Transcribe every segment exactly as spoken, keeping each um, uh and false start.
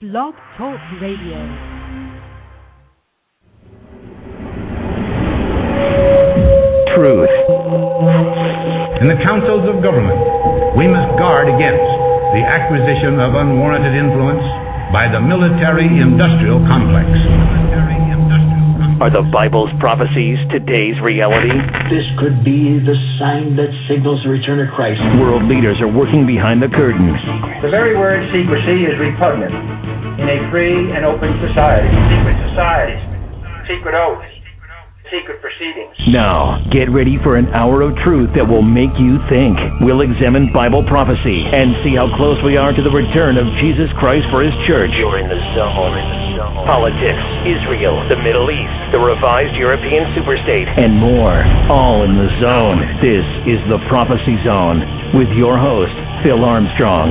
Blog Talk Radio. Truth. In the councils of government, we must guard against the acquisition of unwarranted influence by the military-industrial complex. Are the Bible's prophecies today's reality? This could be the sign that signals the return of Christ. World leaders are working behind the curtains. The very word secrecy is repugnant in a free and open society. Secret societies, secret oaths, secret proceedings. Now, get ready for an hour of truth that will make you think. We'll examine Bible prophecy and see how close we are to the return of Jesus Christ for His church. You're in the zone. Politics, Israel, the Middle East, the revised European superstate, and more. All in the zone. This is the Prophecy Zone with your host, Phil Armstrong.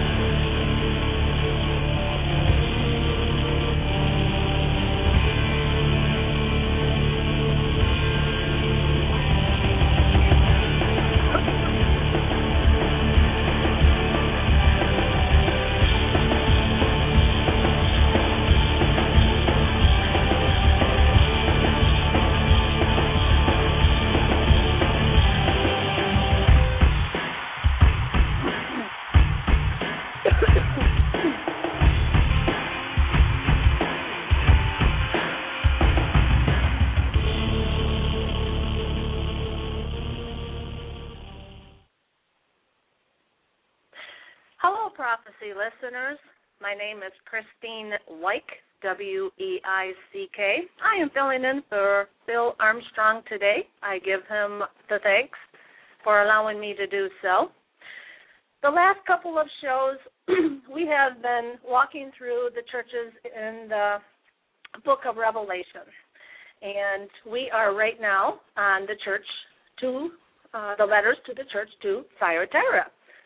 Listeners, my name is Christine Weik, W E I C K. I am filling in for Phil Armstrong today. I give him the thanks for allowing me to do so. The last couple of shows, we have been walking through the churches in the book of Revelation, and we are right now on the church to, uh, the letters to the church to Thyatira.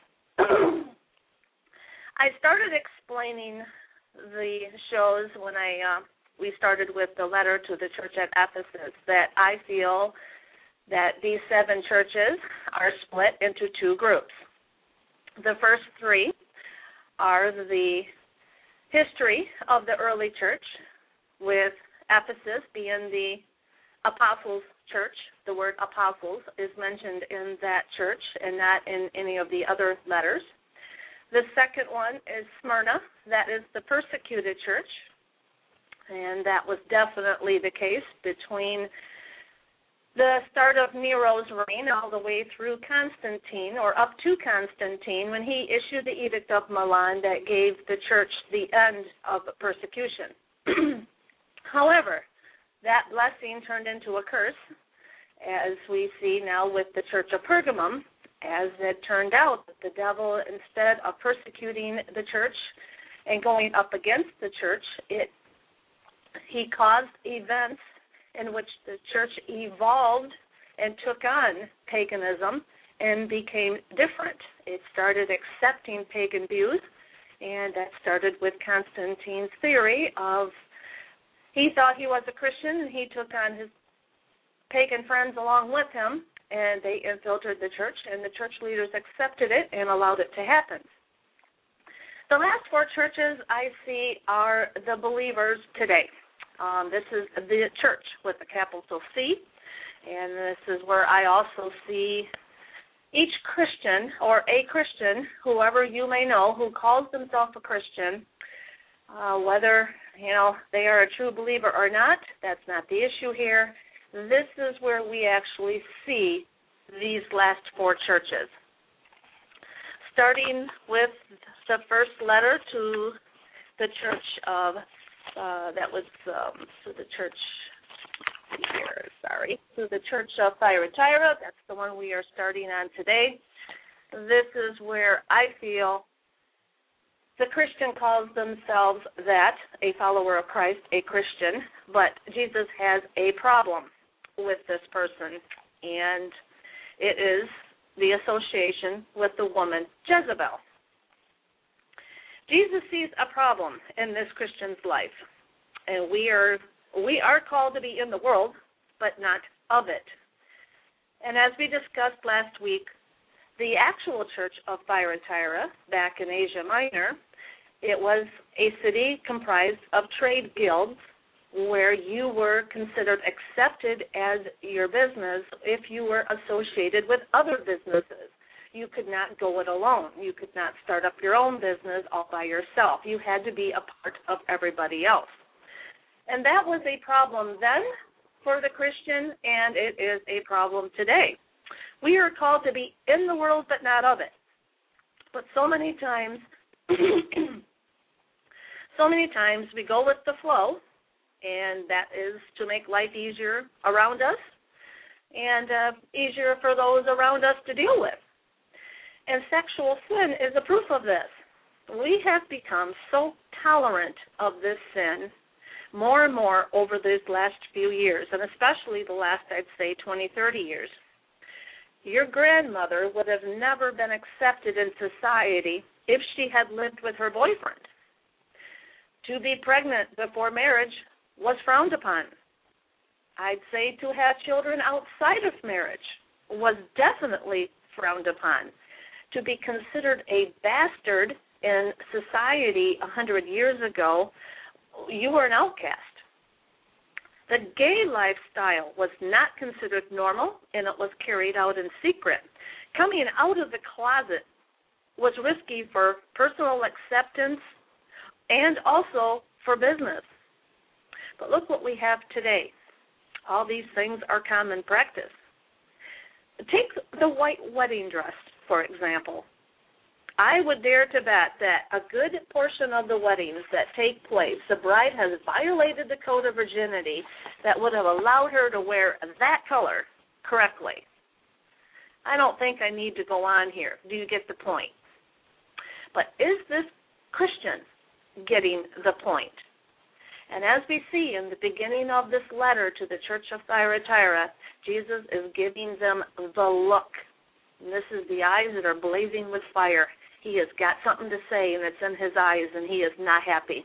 I started explaining the shows when I uh, we started with the letter to the church at Ephesus that I feel that these seven churches are split into two groups. The first three are the history of the early church, with Ephesus being the apostles' church. The word apostles is mentioned in that church and not in any of the other letters. The second one is Smyrna. That is the persecuted church, and that was definitely the case between the start of Nero's reign all the way through Constantine, or up to Constantine, when he issued the Edict of Milan that gave the church the end of persecution. However, that blessing turned into a curse, as we see now with the Church of Pergamum. As it turned out, the devil, instead of persecuting the church and going up against the church, it he caused events in which the church evolved and took on paganism and became different. It started accepting pagan views, and that started with Constantine's theory of he thought he was a Christian, and he took on his pagan friends along with him, and they infiltrated the church, and the church leaders accepted it and allowed it to happen. The last four churches I see are the believers today. Um, this is the church with a capital C, and this is where I also see each Christian, or a Christian, whoever you may know, who calls themselves a Christian, uh, whether you know they are a true believer or not, that's not the issue here. This is where we actually see these last four churches. Starting with the first letter to the church of, uh, that was um, to the church here, sorry, to the church of Thyatira. That's the one we are starting on today. This is where I feel the Christian calls themselves that, a follower of Christ, a Christian, but Jesus has a problem with this person, and it is the association with the woman Jezebel. Jesus sees a problem in this Christian's life, and we are we are called to be in the world, but not of it. And as we discussed last week, the actual church of Thyatira, back in Asia Minor, It was a city comprised of trade guilds where you were considered accepted as your business if you were associated with other businesses. You could not go it alone. You could not start up your own business all by yourself. You had to be a part of everybody else. And that was a problem then for the Christian, and it is a problem today. We are called to be in the world but not of it. But so many times, so many times we go with the flow, and that is to make life easier around us and uh, easier for those around us to deal with. And sexual sin is a proof of this. We have become so tolerant of this sin more and more over these last few years, and especially the last, I'd say, twenty, thirty years. Your grandmother would have never been accepted in society if she had lived with her boyfriend. To be pregnant before marriage was frowned upon. I'd say to have children outside of marriage was definitely frowned upon. To be considered a bastard in society a hundred years ago, you were an outcast. The gay lifestyle was not considered normal, and it was carried out in secret. Coming out of the closet was risky for personal acceptance and also for business. But look what we have today. All these things are common practice. Take the white wedding dress, for example. I would dare to bet that a good portion of the weddings that take place, the bride has violated the code of virginity that would have allowed her to wear that color correctly. I don't think I need to go on here. Do you get the point? But is this Christian getting the point? And as we see in the beginning of this letter to the church of Thyatira, Jesus is giving them the look. And this is the eyes that are blazing with fire. He has got something to say, and it's in his eyes, and he is not happy.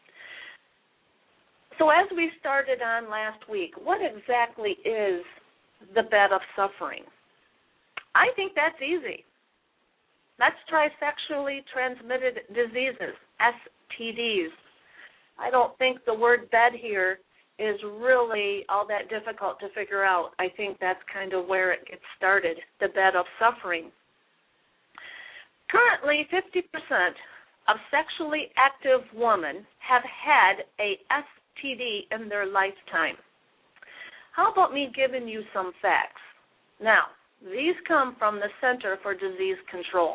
So as we started on last week, what exactly is the bed of suffering? I think that's easy. Let's try sexually transmitted diseases, S T Ds. I don't think the word bed here is really all that difficult to figure out. I think that's kind of where it gets started, the bed of suffering. Currently, fifty percent of sexually active women have had a S T D in their lifetime. How about me giving you some facts? Now, these come from the Center for Disease Control.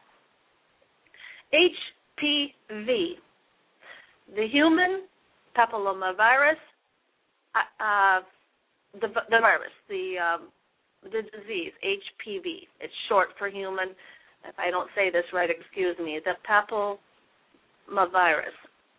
H P V, the human papillomavirus, uh, uh, the, the virus, the, um, the disease, H P V. It's short for human. If I don't say this right, excuse me. The papillomavirus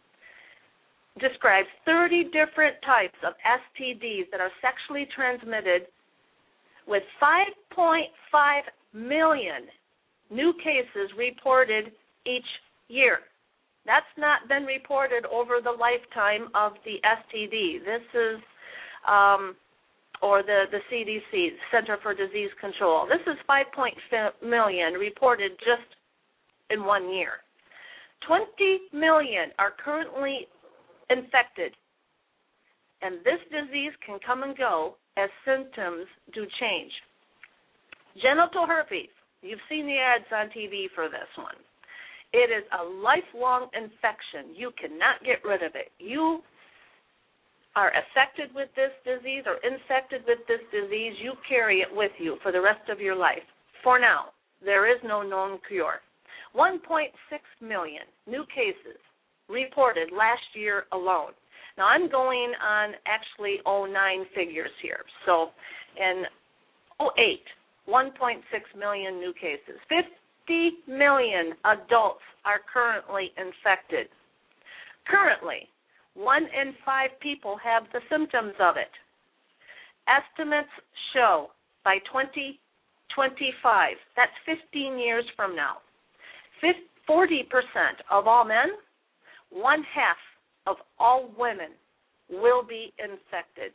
describes thirty different types of S T Ds that are sexually transmitted, with five point five million new cases reported each year. That's not been reported over the lifetime of the S T D. This is, um, or the, the C D C, Center for Disease Control. This is five point five million reported just in one year. twenty million are currently infected, and this disease can come and go as symptoms do change. Genital herpes, you've seen the ads on T V for this one. It is a lifelong infection. You cannot get rid of it. You are affected with this disease or infected with this disease, you carry it with you for the rest of your life. For now, there is no known cure. one point six million new cases reported last year alone. Now, I'm going on actually oh nine figures here. So in oh eight, one point six million new cases. fifty million adults are currently infected. Currently, one in five people have the symptoms of it. Estimates show by twenty twenty-five, that's fifteen years from now, forty percent of all men, one half of all women will be infected.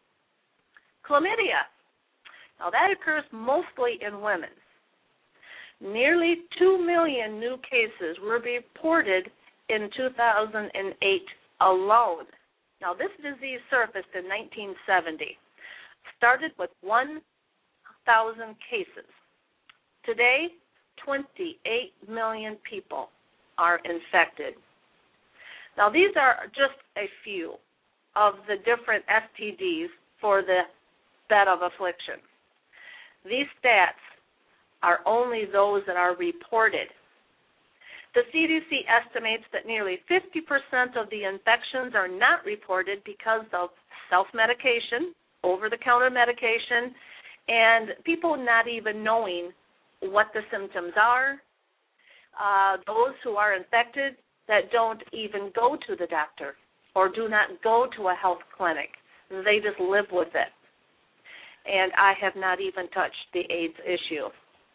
Chlamydia. Now, that occurs mostly in women. Nearly two million new cases were reported in two thousand eight alone. Now, this disease surfaced in nineteen seventy, started with one thousand cases. Today, twenty-eight million people are infected. Now, these are just a few of the different S T Ds for the bed of affliction. These stats are only those that are reported. The C D C estimates that nearly fifty percent of the infections are not reported because of self-medication, over-the-counter medication, and people not even knowing what the symptoms are. Uh, those who are infected that don't even go to the doctor or do not go to a health clinic. They just live with it. And I have not even touched the AIDS issue.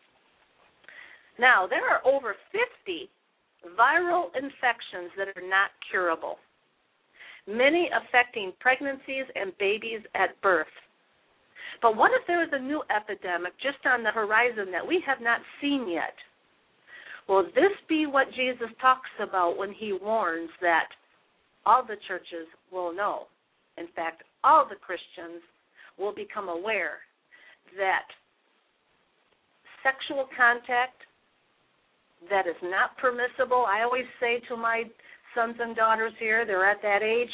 Now, there are over fifty viral infections that are not curable, many affecting pregnancies and babies at birth. But what if there is a new epidemic just on the horizon that we have not seen yet? Will this be what Jesus talks about when he warns that all the churches will know? In fact, all the Christians will become aware that sexual contact that is not permissible. I always say to my sons and daughters here, they're at that age,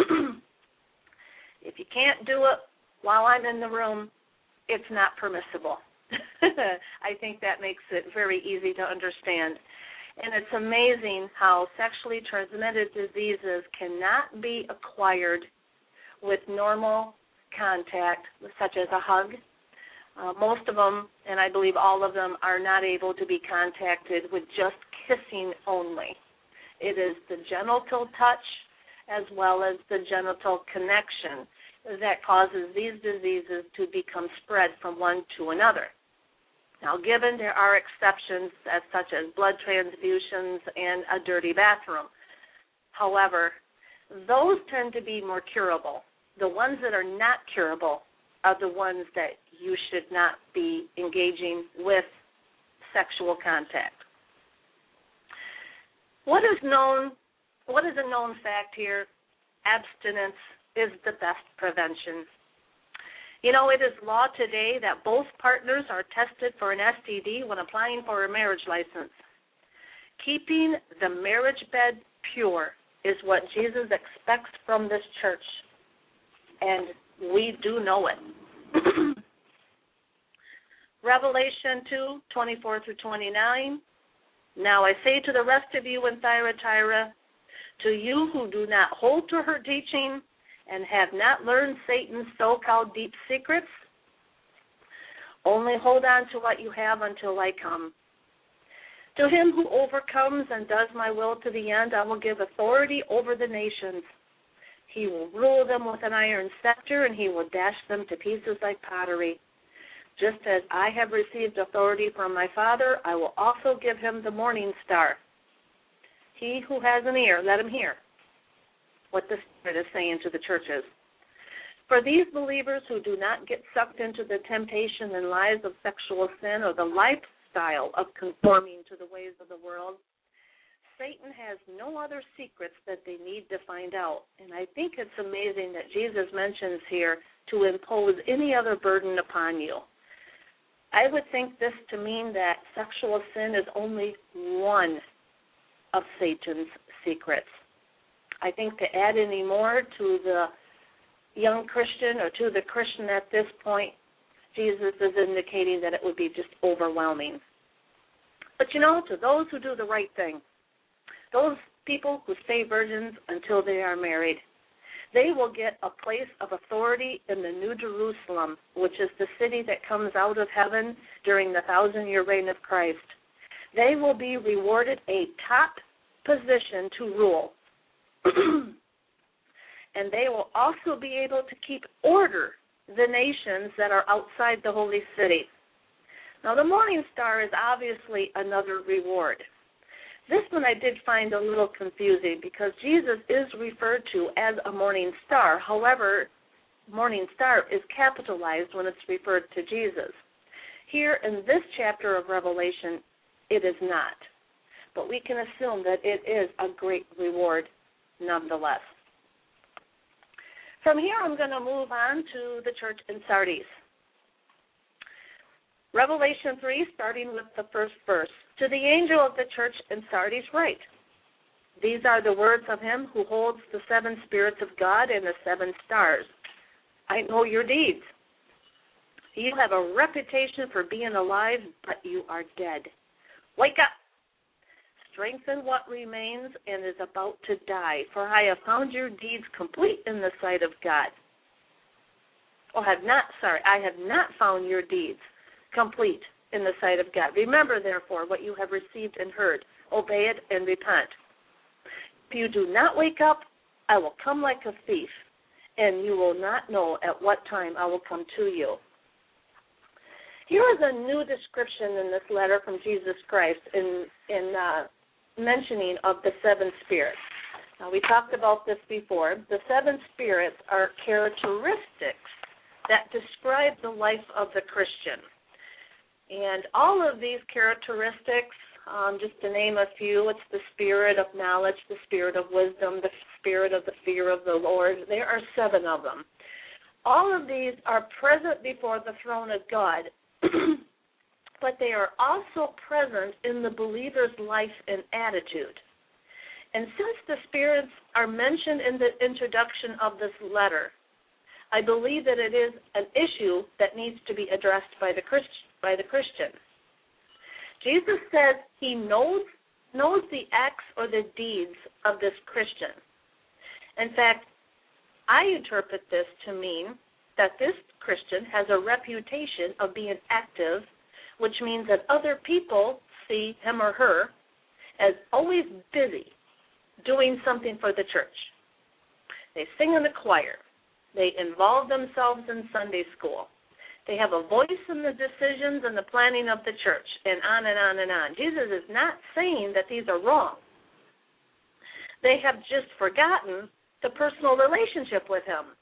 if you can't do it while I'm in the room, it's not permissible. I think that makes it very easy to understand. And it's amazing how sexually transmitted diseases cannot be acquired with normal contact, such as a hug. Uh, most of them, and I believe all of them, are not able to be contacted with just kissing only. It is the genital touch as well as the genital connection that causes these diseases to become spread from one to another. Now, given there are exceptions as such as blood transfusions and a dirty bathroom, however, those tend to be more curable. The ones that are not curable are the ones that you should not be engaging with sexual contact. What is known, what is a known fact here? Abstinence is the best prevention. You know, it is law today that both partners are tested for an S T D when applying for a marriage license. Keeping the marriage bed pure is what Jesus expects from this church, and we do know it. Revelation two, twenty-four through twenty-nine. Now I say to the rest of you in Thyatira, to you who do not hold to her teaching and have not learned Satan's so-called deep secrets, only hold on to what you have until I come. To him who overcomes and does my will to the end, I will give authority over the nations. He will rule them with an iron scepter, and he will dash them to pieces like pottery. Just as I have received authority from my Father, I will also give him the morning star. He who has an ear, let him hear what the Spirit is saying to the churches. For these believers who do not get sucked into the temptation and lies of sexual sin or the lifestyle of conforming to the ways of the world, Satan has no other secrets that they need to find out. And I think it's amazing that Jesus mentions here to impose any other burden upon you. I would think this to mean that sexual sin is only one of Satan's secrets. I think to add any more to the young Christian or to the Christian at this point, Jesus is indicating that it would be just overwhelming. But you know, to those who do the right thing, those people who stay virgins until they are married, they will get a place of authority in the New Jerusalem, which is the city that comes out of heaven during the thousand-year reign of Christ. They will be rewarded a top position to rule. And they will also be able to keep order the nations that are outside the holy city. Now, the morning star is obviously another reward. This one I did find a little confusing because Jesus is referred to as a morning star. However, morning star is capitalized when it's referred to Jesus. Here in this chapter of Revelation, it is not. but we can assume that it is a great reward nonetheless. From here, I'm going to move on to the church in Sardis. Revelation three, starting with the first verse. To the angel of the church in Sardis write, these are the words of him who holds the seven spirits of God and the seven stars. I know your deeds. You have a reputation for being alive, but you are dead. Wake up. Strengthen what remains and is about to die, for I have found your deeds complete in the sight of God. Oh, have not, sorry, I have not found your deeds complete in the sight of God. Remember, therefore, what you have received and heard. Obey it and repent. If you do not wake up, I will come like a thief, and you will not know at what time I will come to you. Here is a new description in this letter from Jesus Christ in, in uh, mentioning of the seven spirits. Now, we talked about this before. The seven spirits are characteristics that describe the life of the Christian. And all of these characteristics, um, just to name a few, it's the spirit of knowledge, the spirit of wisdom, the spirit of the fear of the Lord. There are seven of them. All of these are present before the throne of God, but they are also present in the believer's life and attitude. And since the spirits are mentioned in the introduction of this letter, I believe that it is an issue that needs to be addressed by the Christ, by the Christian. Jesus says he knows knows the acts or the deeds of this Christian. In fact, I interpret this to mean that this Christian has a reputation of being active, which means that other people see him or her as always busy doing something for the church. They sing in the choir. They involve themselves in Sunday school. They have a voice in the decisions and the planning of the church, and on and on and on. Jesus is not saying that these are wrong. They have just forgotten the personal relationship with him.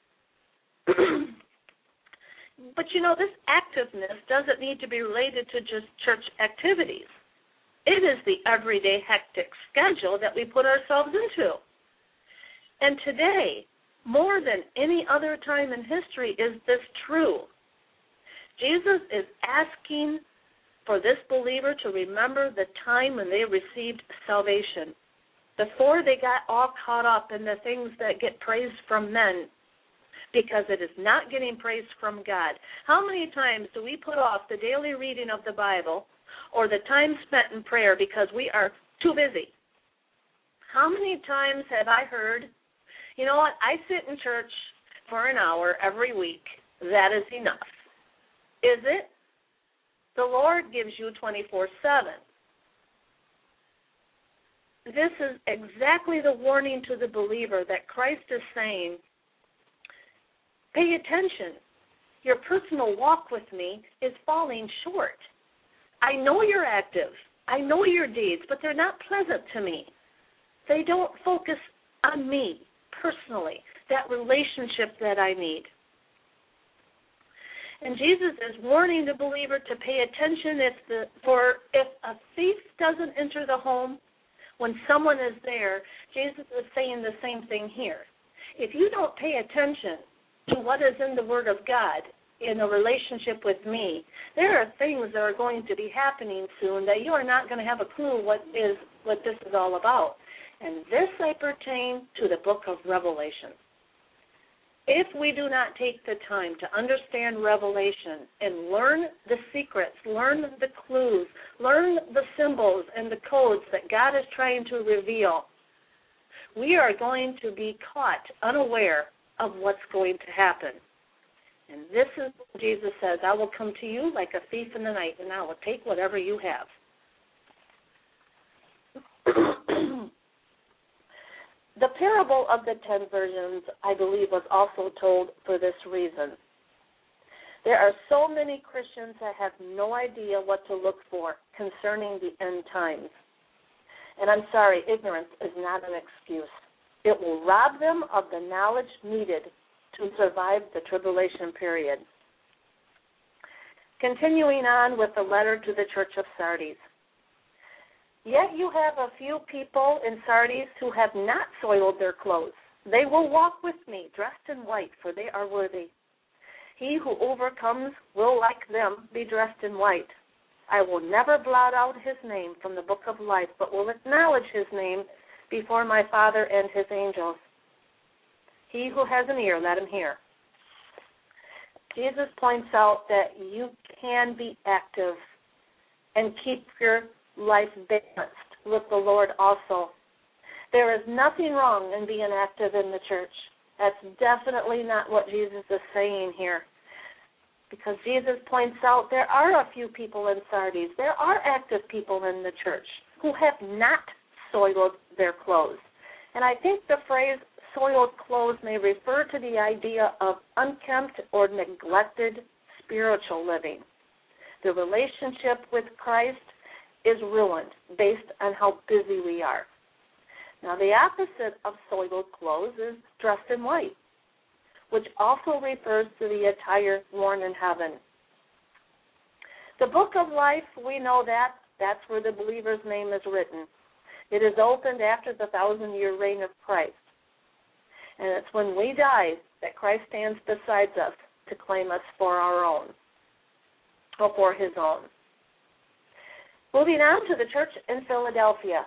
But, you know, this activeness doesn't need to be related to just church activities. It is the everyday hectic schedule that we put ourselves into. And today, more than any other time in history, is this true. Jesus is asking for this believer to remember the time when they received salvation, before they got all caught up in the things that get praised from men, because it is not getting praise from God. How many times do we put off the daily reading of the Bible or the time spent in prayer because we are too busy? How many times have I heard, you know what, I sit in church for an hour every week. That is enough. Is it? The Lord gives you twenty-four seven. This is exactly the warning to the believer that Christ is saying, pay attention. Your personal walk with me is falling short. I know you're active. I know your deeds, but they're not pleasant to me. They don't focus on me personally, that relationship that I need. And Jesus is warning the believer to pay attention if the, for if a thief doesn't enter the home when someone is there. Jesus is saying the same thing here. If you don't pay attention to what is in the Word of God in a relationship with me, there are things that are going to be happening soon that you are not going to have a clue what is what this is all about. And this I pertain to the book of Revelation. If we do not take the time to understand Revelation and learn the secrets, learn the clues, learn the symbols and the codes that God is trying to reveal, we are going to be caught unaware of what's going to happen. And this is what Jesus says, I will come to you like a thief in the night, and I will take whatever you have. The parable of the ten virgins, I believe, was also told for this reason. There are so many Christians that have no idea what to look for concerning the end times. And I'm sorry, ignorance is not an excuse. It will rob them of the knowledge needed to survive the tribulation period. Continuing on with the letter to the church of Sardis. Yet you have a few people in Sardis who have not soiled their clothes. They will walk with me, dressed in white, for they are worthy. He who overcomes will, like them, be dressed in white. I will never blot out his name from the book of life, but will acknowledge his name before my Father and his angels. He who has an ear, let him hear. Jesus points out that you can be active and keep your life balanced with the Lord also. There is nothing wrong in being active in the church. That's definitely not what Jesus is saying here. Because Jesus points out there are a few people in Sardis, there are active people in the church who have not soiled their clothes. And I think the phrase soiled clothes may refer to the idea of unkempt or neglected spiritual living. The relationship with Christ is ruined based on how busy we are. Now, the opposite of soiled clothes is dressed in white, which also refers to the attire worn in heaven. The book of life, we know that. That's where the believer's name is written. It is opened after the thousand-year reign of Christ. And it's when we die that Christ stands beside us to claim us for our own, or for his own. Moving on to the church in Philadelphia.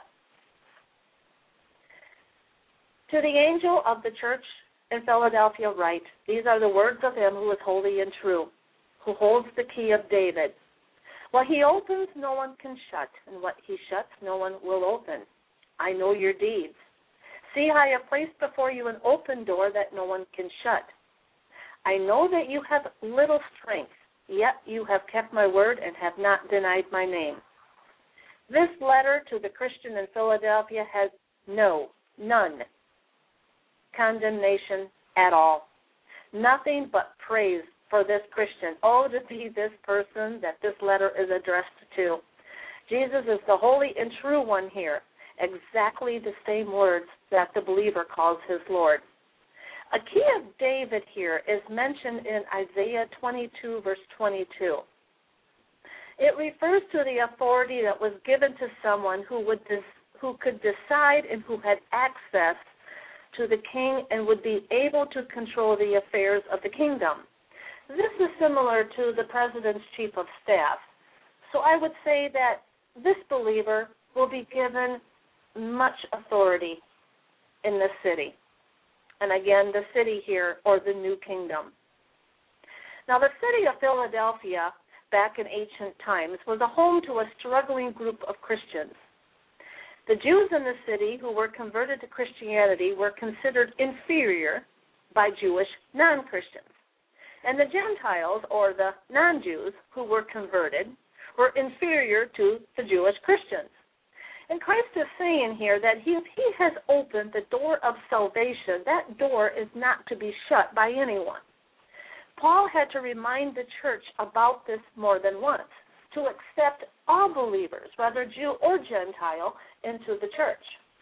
To the angel of the church in Philadelphia write, these are the words of him who is holy and true, who holds the key of David. What he opens, no one can shut, and what he shuts, no one will open. I know your deeds. See, I have placed before you an open door that no one can shut. I know that you have little strength, yet you have kept my word and have not denied my name. This letter to the Christian in Philadelphia has no, none, condemnation at all. Nothing but praise for this Christian. Oh, to be this person that this letter is addressed to. Jesus is the holy and true one here. Exactly the same words that the believer calls his Lord. A key of David here is mentioned in Isaiah twenty-two, verse twenty-two. It refers to the authority that was given to someone who would dis- who could decide and who had access to the king and would be able to control the affairs of the kingdom. This is similar to the president's chief of staff. So I would say that this believer will be given much authority in the city. And again, the city here, or the new kingdom. Now, the city of Philadelphia, back in ancient times, was a home to a struggling group of Christians. The Jews in the city who were converted to Christianity were considered inferior by Jewish non-Christians. And the Gentiles, or the non-Jews who were converted, were inferior to the Jewish Christians. And Christ is saying here that he, he has opened the door of salvation. That door is not to be shut by anyone. Paul had to remind the church about this more than once, to accept all believers, whether Jew or Gentile, into the church.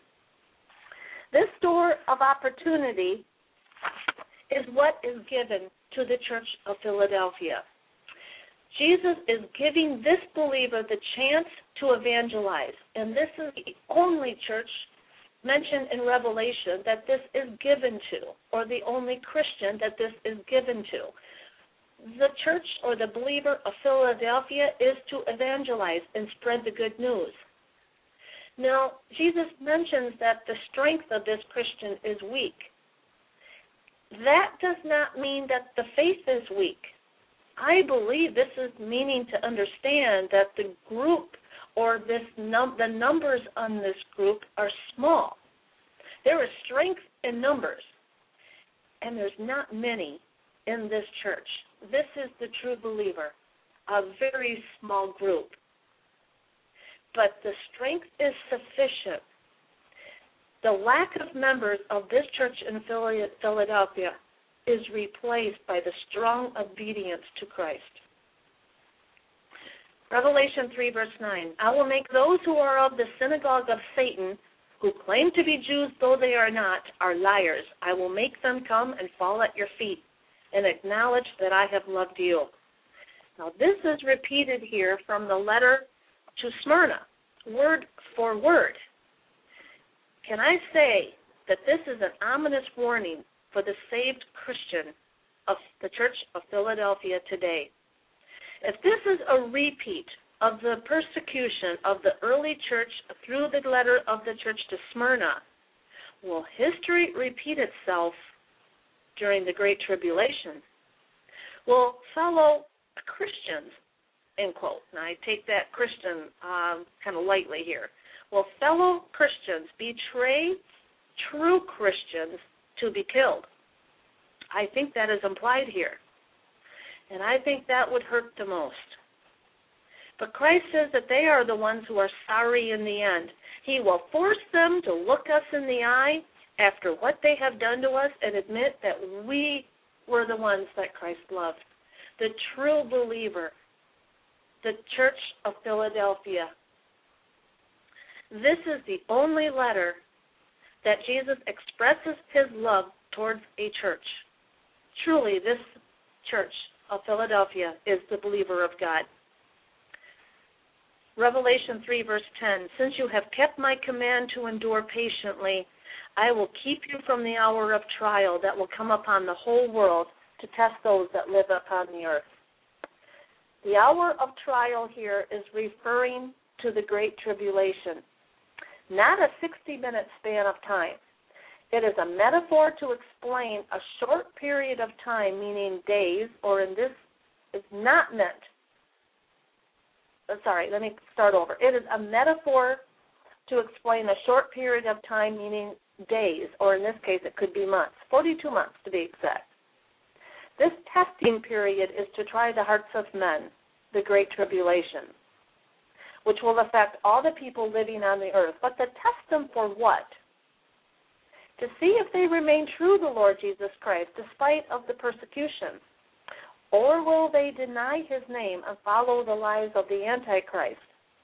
This door of opportunity is what is given to the church of Philadelphia. Jesus is giving this believer the chance to evangelize, and this is the only church mentioned in Revelation that this is given to, or the only Christian that this is given to. The church or the believer of Philadelphia is to evangelize and spread the good news. Now, Jesus mentions that the strength of this Christian is weak. That does not mean that the faith is weak. I believe this is meaning to understand that the group or this num- the numbers on this group are small. There is strength in numbers, and there's not many in this church. This is the true believer, a very small group. But the strength is sufficient. The lack of members of this church in Philadelphia is replaced by the strong obedience to Christ. Revelation three, verse nine, I will make those who are of the synagogue of Satan, who claim to be Jews though they are not, are liars. I will make them come and fall at your feet and acknowledge that I have loved you. Now, this is repeated here from the letter to Smyrna, word for word. Can I say that this is an ominous warning for the saved Christian of the Church of Philadelphia today? If this is a repeat of the persecution of the early church through the letter of the church to Smyrna, will history repeat itself during the Great Tribulation? Will fellow Christians, end quote, and I take that Christian um, kind of lightly here, will fellow Christians betray true Christians to be killed? I think that is implied here, and I think that would hurt the most. But Christ says that they are the ones who are sorry in the end. He will force them to look us in the eye after what they have done to us and admit that we were the ones that Christ loved. The true believer, the Church of Philadelphia. This is the only letter that Jesus expresses his love towards a church. Truly, this Church of Philadelphia is the believer of God. Revelation three, verse ten, since you have kept my command to endure patiently, I will keep you from the hour of trial that will come upon the whole world to test those that live upon the earth. The hour of trial here is referring to the Great Tribulation, not a sixty-minute span of time. It is a metaphor to explain a short period of time, meaning days, or in this is not meant Sorry, let me start over. It is a metaphor to explain a short period of time, meaning days, or in this case it could be months, forty-two months to be exact. This testing period is to try the hearts of men, the Great Tribulation, which will affect all the people living on the earth. But to test them for what? To see if they remain true to the Lord Jesus Christ despite of the persecution. Or will they deny his name and follow the lies of the Antichrist?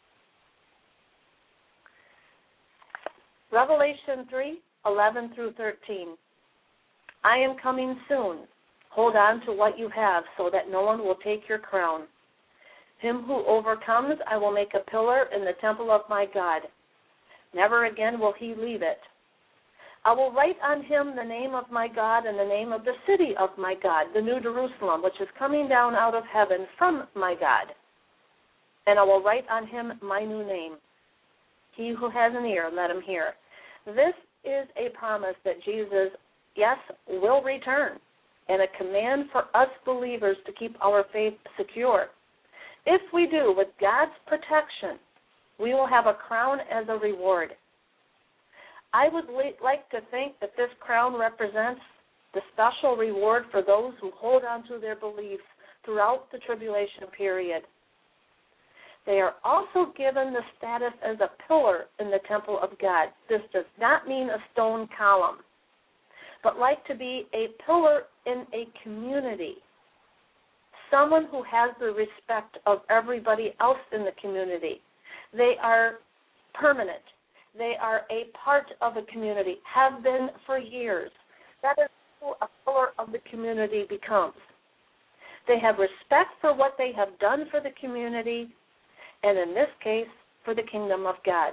Revelation three, eleven through thirteen. I am coming soon. Hold on to what you have so that no one will take your crown. Him who overcomes I will make a pillar in the temple of my God. Never again will he leave it. I will write on him the name of my God and the name of the city of my God, the New Jerusalem, which is coming down out of heaven from my God. And I will write on him my new name. He who has an ear, let him hear. This is a promise that Jesus, yes, will return, and a command for us believers to keep our faith secure. If we do, with God's protection, we will have a crown as a reward. I would like to think that this crown represents the special reward for those who hold on to their beliefs throughout the tribulation period. They are also given the status as a pillar in the temple of God. This does not mean a stone column, but like to be a pillar in a community, someone who has the respect of everybody else in the community. They are permanent. They are a part of a community, have been for years. That is who a pillar of the community becomes. They have respect for what they have done for the community, and in this case, for the kingdom of God.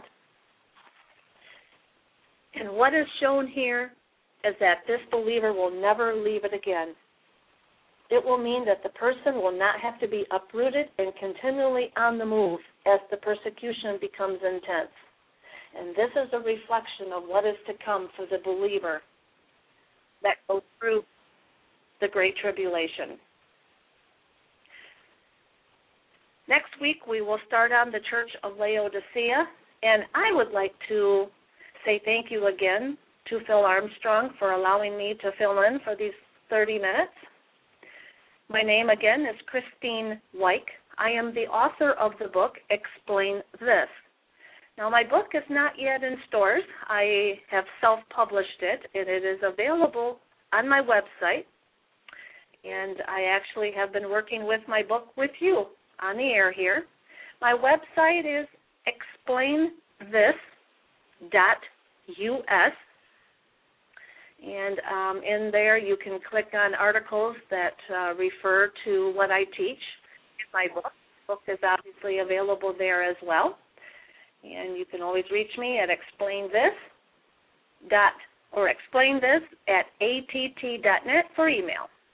And what is shown here is that this believer will never leave it again. It will mean that the person will not have to be uprooted and continually on the move as the persecution becomes intense. And this is a reflection of what is to come for the believer that goes through the Great Tribulation. Next week, we will start on the Church of Laodicea, and I would like to say thank you again to Phil Armstrong for allowing me to fill in for these thirty minutes. My name, again, is Christine Weick. I am the author of the book, Explain This. Now, my book is not yet in stores. I have self-published it, and it is available on my website. And I actually have been working with my book with you on the air here. My website is explain this dot U S, and um, in there you can click on articles that uh, refer to what I teach in my book. The book is obviously available there as well. And you can always reach me at explain this dot or explain this at att dot net for email.